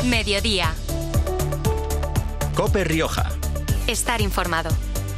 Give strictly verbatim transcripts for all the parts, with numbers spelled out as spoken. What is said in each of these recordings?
Mediodía. COPE Rioja. Estar informado.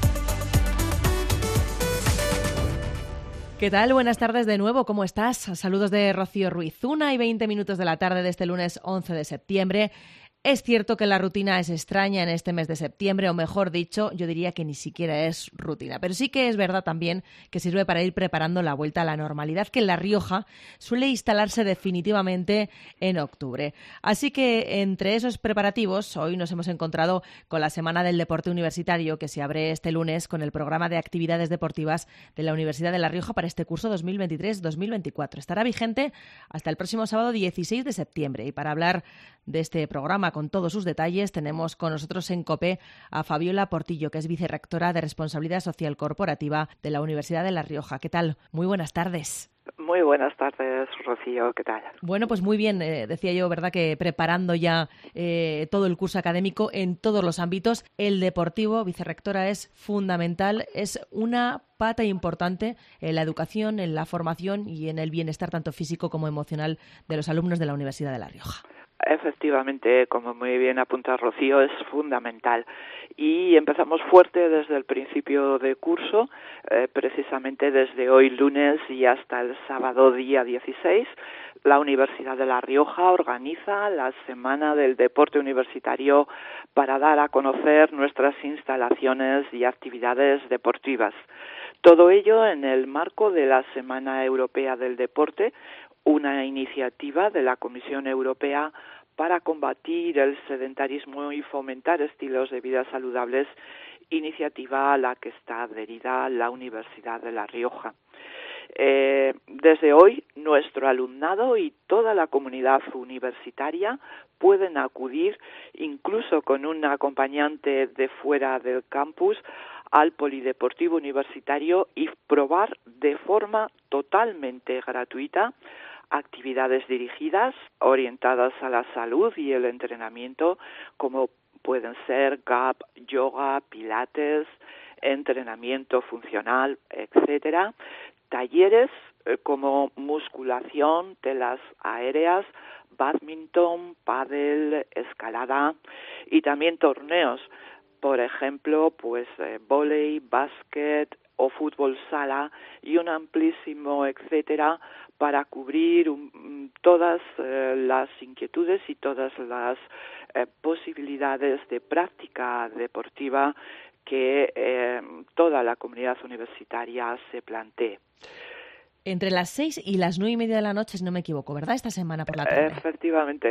¿Qué tal? Buenas tardes de nuevo. ¿Cómo estás? Saludos de Rocío Ruiz. Una y veinte minutos de la tarde de este lunes once de septiembre. Es cierto que la rutina es extraña en este mes de septiembre, o mejor dicho, yo diría que ni siquiera es rutina. Pero sí que es verdad también que sirve para ir preparando la vuelta a la normalidad, que en La Rioja suele instalarse definitivamente en octubre. Así que entre esos preparativos, hoy nos hemos encontrado con la Semana del Deporte Universitario, que se abre este lunes con el programa de actividades deportivas de la Universidad de La Rioja para este curso dos mil veintitrés dos mil veinticuatro. Estará vigente hasta el próximo sábado dieciséis de septiembre. Y para hablar de este programa con todos sus detalles, tenemos con nosotros en COPE a Fabiola Portillo, que es vicerrectora de Responsabilidad Social Corporativa de la Universidad de La Rioja. ¿Qué tal? Muy buenas tardes. Muy buenas tardes, Rocío. ¿Qué tal? Bueno, pues muy bien. Eh, decía yo, ¿verdad?, que preparando ya eh, todo el curso académico en todos los ámbitos. El deportivo, vicerrectora, es fundamental. Es una pata importante en la educación, en la formación y en el bienestar tanto físico como emocional de los alumnos de la Universidad de La Rioja. Efectivamente, como muy bien apunta Rocío, es fundamental. Y empezamos fuerte desde el principio de curso, eh, precisamente desde hoy lunes y hasta el sábado día dieciséis. La Universidad de La Rioja organiza la Semana del Deporte Universitario para dar a conocer nuestras instalaciones y actividades deportivas. Todo ello en el marco de la Semana Europea del Deporte, una iniciativa de la Comisión Europea para combatir el sedentarismo y fomentar estilos de vida saludables, iniciativa a la que está adherida la Universidad de La Rioja. Eh, desde hoy, nuestro alumnado y toda la comunidad universitaria pueden acudir, incluso con un acompañante de fuera del campus, al Polideportivo Universitario y probar de forma totalmente gratuita actividades dirigidas, orientadas a la salud y el entrenamiento, como pueden ser gap, yoga, pilates, entrenamiento funcional, etcétera. Talleres eh, como musculación, telas aéreas, bádminton, pádel, escalada y también torneos, por ejemplo, pues eh, vóley, básquet o fútbol sala y un amplísimo etcétera para cubrir um, todas eh, las inquietudes y todas las eh, posibilidades de práctica deportiva que eh, toda la comunidad universitaria se plantee. Entre las seis y las nueve y media de la noche, si no me equivoco, ¿verdad? Esta semana por la tarde. Efectivamente.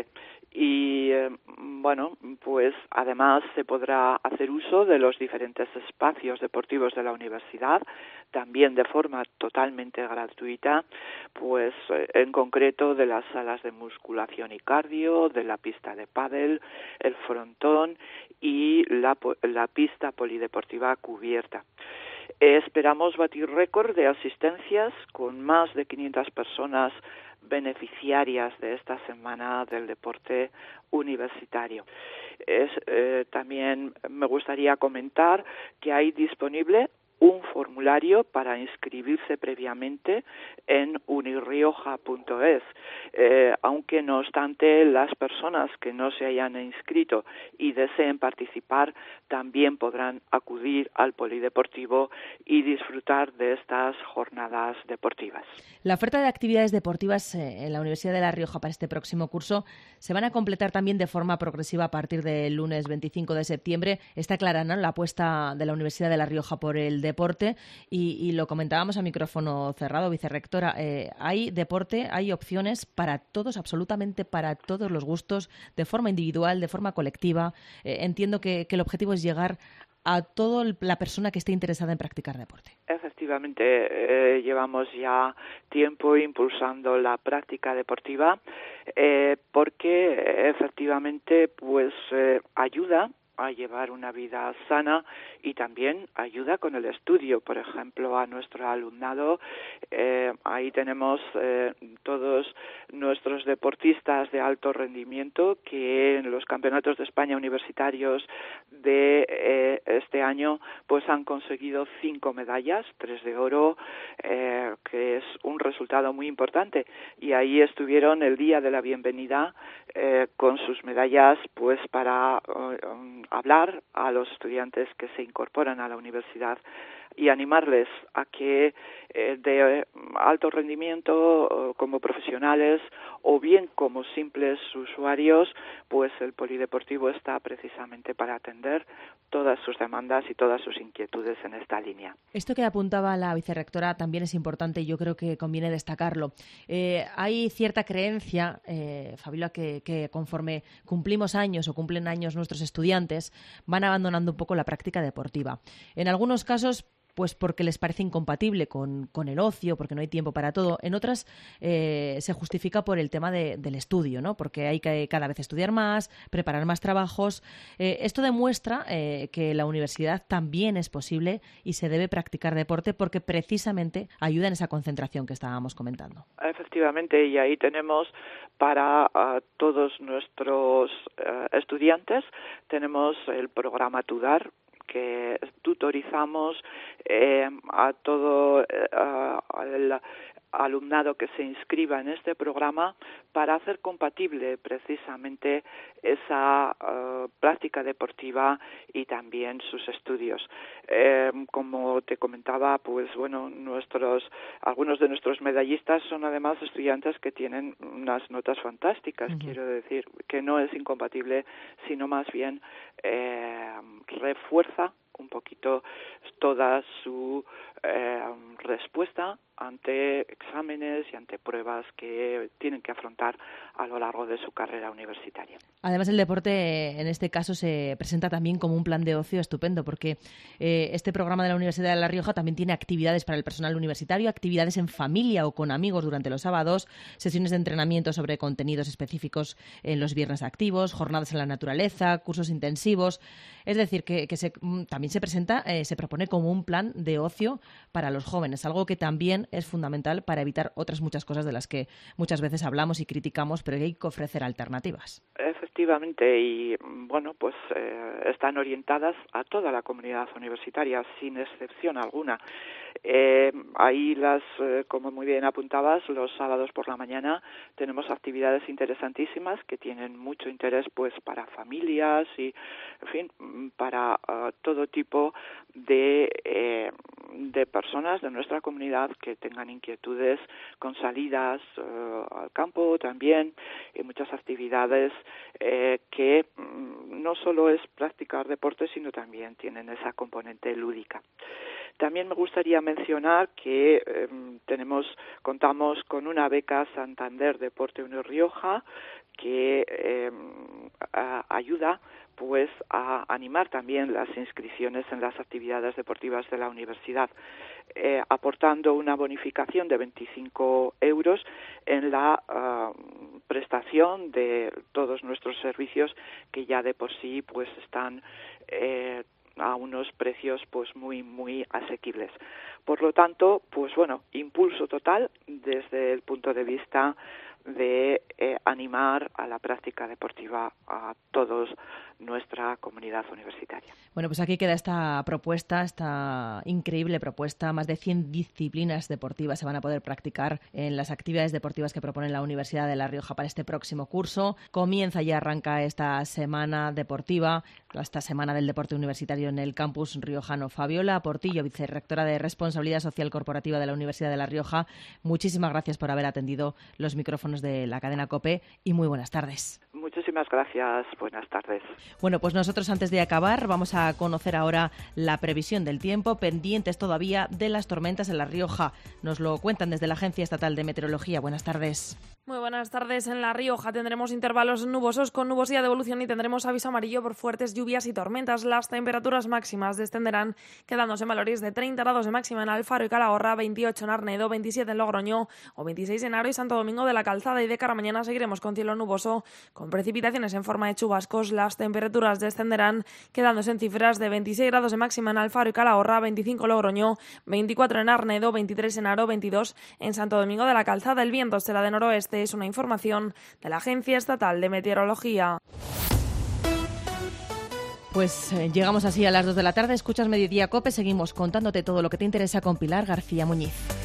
Y eh, bueno, pues además se podrá hacer uso de los diferentes espacios deportivos de la universidad, también de forma totalmente gratuita, pues eh, en concreto de las salas de musculación y cardio, de la pista de pádel, el frontón y la, la pista polideportiva cubierta. Esperamos batir récord de asistencias con más de quinientas personas beneficiarias de esta Semana del Deporte Universitario. Es, eh, también me gustaría comentar que hay disponible un formulario para inscribirse previamente en unirrioja punto es. Eh, aunque no obstante, las personas que no se hayan inscrito y deseen participar también podrán acudir al polideportivo y disfrutar de estas jornadas deportivas. La oferta de actividades deportivas en la Universidad de La Rioja para este próximo curso se van a completar también de forma progresiva a partir del lunes veinticinco de septiembre. Está clara, ¿no?, la apuesta de la Universidad de La Rioja por el deporte y, y lo comentábamos a micrófono cerrado, vicerrectora. Eh, hay deporte, hay opciones para todos, absolutamente para todos los gustos, de forma individual, de forma colectiva. Eh, entiendo que, que el objetivo es llegar a toda la persona que esté interesada en practicar deporte. Efectivamente, eh, llevamos ya tiempo impulsando la práctica deportiva eh, porque efectivamente pues eh, ayuda a llevar una vida sana y también ayuda con el estudio. Por ejemplo, a nuestro alumnado, eh, ahí tenemos eh, todos nuestros deportistas de alto rendimiento que en los campeonatos de España universitarios de eh, este año pues han conseguido cinco medallas, tres de oro, eh, que es un resultado muy importante. Y ahí estuvieron el día de la bienvenida eh, con sus medallas pues para uh, um, hablar a los estudiantes que se incorporan a la universidad y animarles a que eh, de alto rendimiento como profesionales o bien como simples usuarios, pues el polideportivo está precisamente para atender todas sus demandas y todas sus inquietudes en esta línea. Esto que apuntaba la vicerrectora también es importante y yo creo que conviene destacarlo. Eh, hay cierta creencia, eh, Fabiola, que, que conforme cumplimos años o cumplen años nuestros estudiantes, van abandonando un poco la práctica deportiva. En algunos casos, pues porque les parece incompatible con, con el ocio, porque no hay tiempo para todo. En otras eh, se justifica por el tema de, del estudio, ¿no? Porque hay que cada vez estudiar más, preparar más trabajos. Eh, esto demuestra eh, que la universidad también es posible y se debe practicar deporte porque precisamente ayuda en esa concentración que estábamos comentando. Efectivamente, y ahí tenemos para uh, todos nuestros uh, estudiantes, tenemos el programa TUDAR, que tutorizamos eh, a todo eh, el alumnado que se inscriba en este programa para hacer compatible precisamente esa uh, práctica deportiva y también sus estudios. Eh, como te comentaba, pues bueno, nuestros algunos de nuestros medallistas son además estudiantes que tienen unas notas fantásticas. Uh-huh. Quiero decir que no es incompatible, sino más bien eh, refuerza un poquito toda su eh, respuesta ante exámenes y ante pruebas que tienen que afrontar a lo largo de su carrera universitaria. Además, el deporte en este caso se presenta también como un plan de ocio estupendo, porque eh, este programa de la Universidad de La Rioja también tiene actividades para el personal universitario, actividades en familia o con amigos durante los sábados, sesiones de entrenamiento sobre contenidos específicos en los viernes activos, jornadas en la naturaleza, cursos intensivos. Es decir, que, que se, también se presenta, eh, se propone como un plan de ocio para los jóvenes, algo que también es fundamental para evitar otras muchas cosas de las que muchas veces hablamos y criticamos, pero hay que ofrecer alternativas. Efectivamente, y bueno, pues eh, están orientadas a toda la comunidad universitaria, sin excepción alguna. Eh, ahí las, eh, como muy bien apuntabas, los sábados por la mañana tenemos actividades interesantísimas que tienen mucho interés pues para familias y, en fin, para uh, todo tipo de, eh, de personas de nuestra comunidad que tengan inquietudes con salidas uh, al campo también, y muchas actividades eh, que mm, no solo es practicar deporte, sino también tienen esa componente lúdica. También me gustaría mencionar que eh, tenemos, contamos con una beca Santander Deporte Unión Rioja que eh, a, ayuda pues a animar también las inscripciones en las actividades deportivas de la universidad, eh, aportando una bonificación de veinticinco euros en la uh, prestación de todos nuestros servicios que ya de por sí pues están eh, a unos precios pues muy muy asequibles. Por lo tanto, pues bueno, impulso total desde el punto de vista de eh, animar a la práctica deportiva a todos nuestra comunidad universitaria. Bueno, pues aquí queda esta propuesta, esta increíble propuesta. Más de cien disciplinas deportivas se van a poder practicar en las actividades deportivas que propone la Universidad de La Rioja para este próximo curso. Comienza y arranca esta semana deportiva, esta semana del deporte universitario en el campus riojano. Fabiola Portillo, vicerrectora de Responsabilidad Social Corporativa de la Universidad de La Rioja, muchísimas gracias por haber atendido los micrófonos de la cadena COPE y muy buenas tardes. Muchísimas gracias, buenas tardes. Bueno, pues nosotros antes de acabar vamos a conocer ahora la previsión del tiempo, pendientes todavía de las tormentas en La Rioja. Nos lo cuentan desde la Agencia Estatal de Meteorología. Buenas tardes. Muy buenas tardes. En La Rioja tendremos intervalos nubosos con nubosidad de evolución y tendremos aviso amarillo por fuertes lluvias y tormentas. Las temperaturas máximas descenderán, quedándose en valores de treinta grados de máxima en Alfaro y Calahorra, veintiocho en Arnedo, veintisiete en Logroño o veintiséis en Haro y Santo Domingo de la Calzada. Y de cara a mañana seguiremos con cielo nuboso, con precipitaciones en forma de chubascos. Las temperaturas descenderán, quedándose en cifras de veintiséis grados de máxima en Alfaro y Calahorra, veinticinco en Logroño, veinticuatro en Arnedo, veintitrés en Haro, veintidós en Santo Domingo de la Calzada. El viento será de noroeste. Es una información de la Agencia Estatal de Meteorología. Pues eh, llegamos así a las dos de la tarde. Escuchas Mediodía COPE. Seguimos contándote todo lo que te interesa con Pilar García Muñiz.